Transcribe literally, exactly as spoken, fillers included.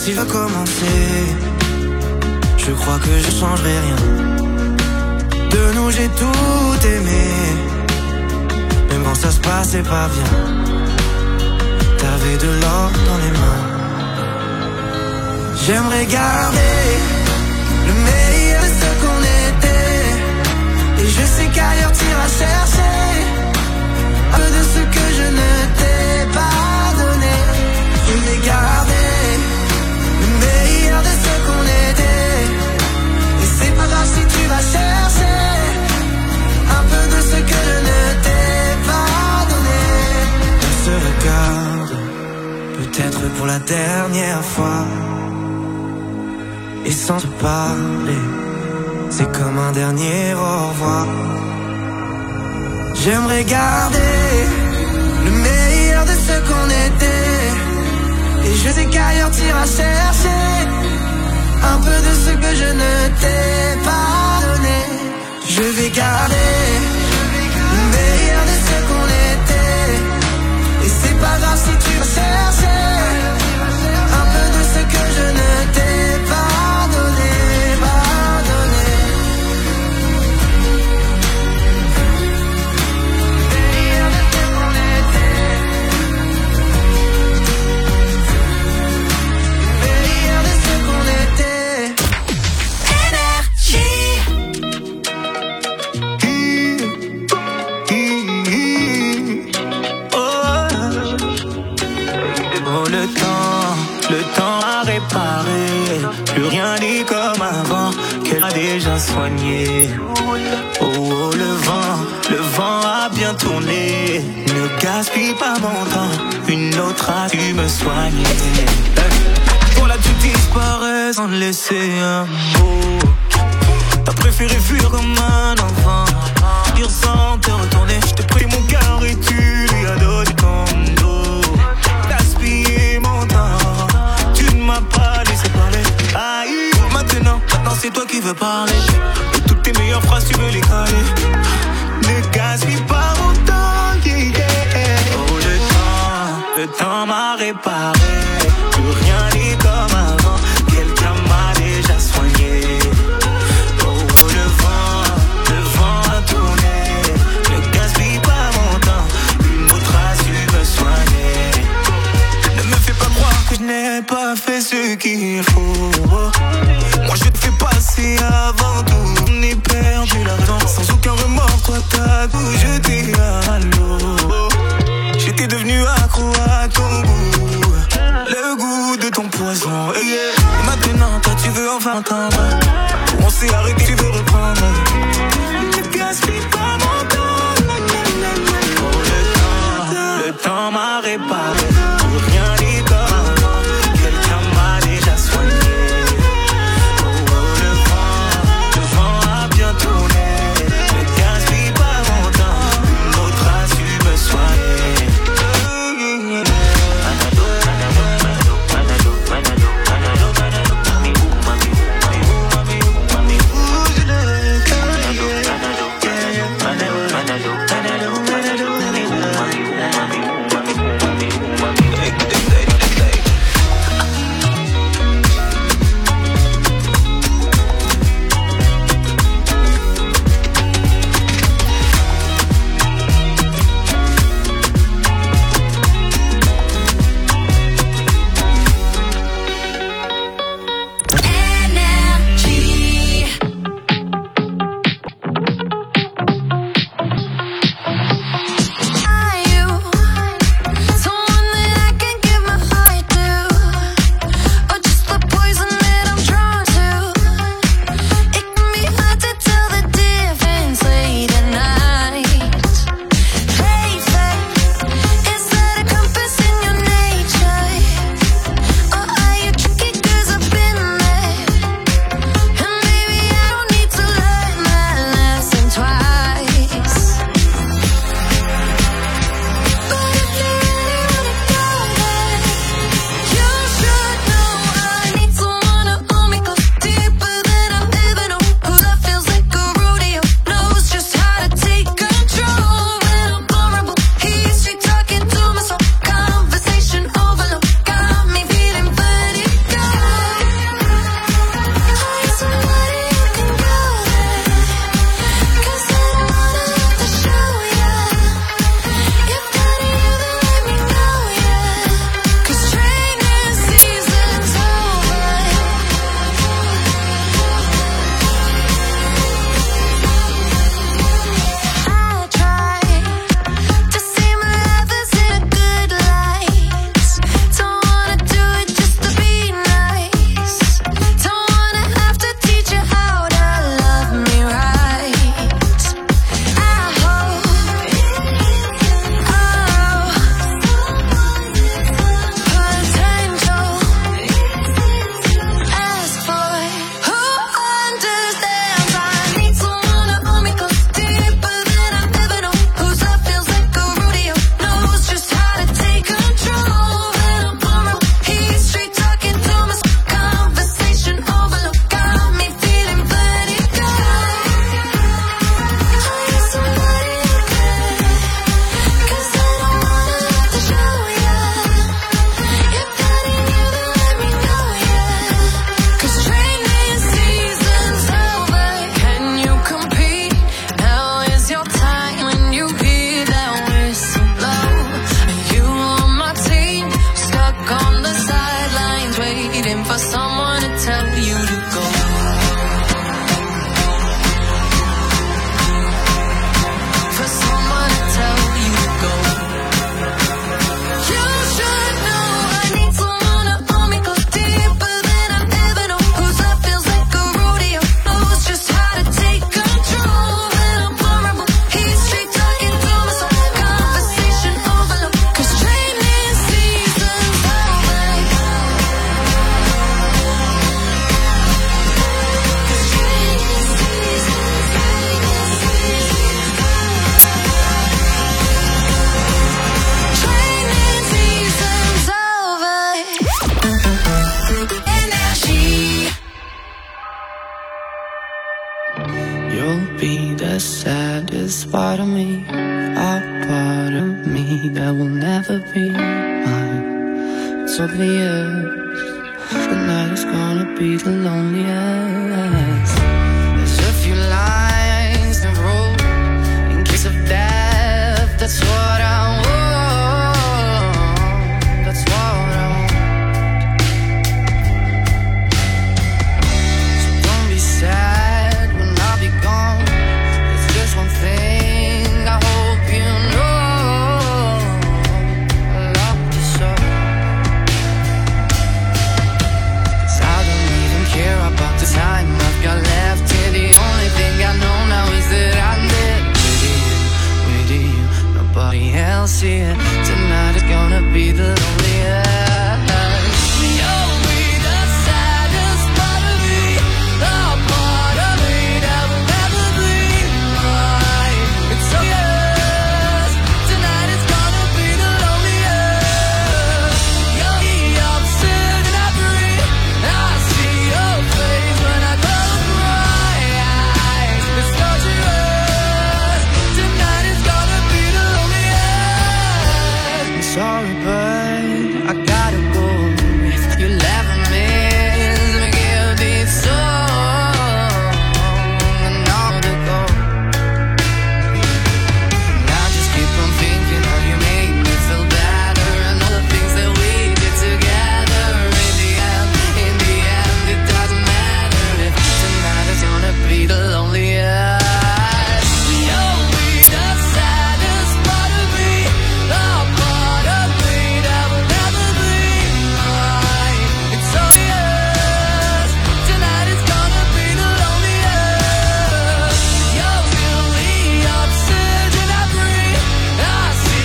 s'il va commencer, je crois que je changerai rien. De nous j'ai tout aimé, même quand ça se passait pas bien. T'avais de l'or dans les mains. J'aimerais garder le meilleur de ce qu'on était, et je sais qu'ailleurs t'iras chercher un peu de ce que je ne t'ai pas donné. Je vais garder le meilleur de ce qu'on était, et c'est pas grave si tu vas chercher un peu de ce que je ne t'ai pas donné. On se regarde, peut-être pour la dernière fois, et sans te parler, c'est comme un dernier au revoir. J'aimerais garder le meilleur de ce qu'on était, et je sais qu'ailleurs t'iras chercher un peu de ce que je ne t'ai pas donné. Je vais garder le meilleur de ce qu'on était, et c'est pas grave si tu vas chercher un peu de ce que je ne t'ai pas donné, pas donné. Meilleur de ce qu'on était, meilleur de ce qu'on était. Énergie. Oh, le temps, le temps a réparé, plus rien n'est comme avant, qu'elle a déjà soigné. Oh, oh, le vent, le vent a bien tourné, ne gaspille pas mon temps, une autre a dû me soigner. Voilà, tu disparais sans laisser un mot. T'as préféré fuir comme un enfant, dire sans te retourner. Je t'ai pris mon cœur et tu lui as donné ton dos. Gaspiller mon temps, tu ne m'as pas laissé parler. Aïe, maintenant, maintenant c'est toi qui veux parler. Et toutes tes meilleures phrases tu veux les caler. Ne gaspille pas mon temps, yeah, yeah. Oh, le temps, le temps m'a réparé, plus rien n'est comme avant, quelqu'un m'a déjà soigné. Oh, le vent, le vent a tourné, ne gaspille pas mon temps, une autre a su me soigner. Ne me fais pas croire que je n'ai pas fait ce qu'il faut. Moi je te fais passer avant tout, on est perdu la raison. Sans aucun remords, toi t'as tout jeté à l'eau. J'étais devenu accro à ton goût, le goût de ton poison, yeah. Et maintenant toi tu veux enfin entendre, on s'est arrêté, tu veux reprendre. Ne gaspille pas mon temps. Oh, le temps, le temps m'a réparé, pour rien n'est comme avant, quelqu'un m'a déjà soigné. Oh, oh, le vent, le vent a bien tourné, ne gaspille pas mon temps, une autre a su me soigner. the saddest part of me, a part of me that will never be mine. It's obvious tonight is gonna be the loneliest.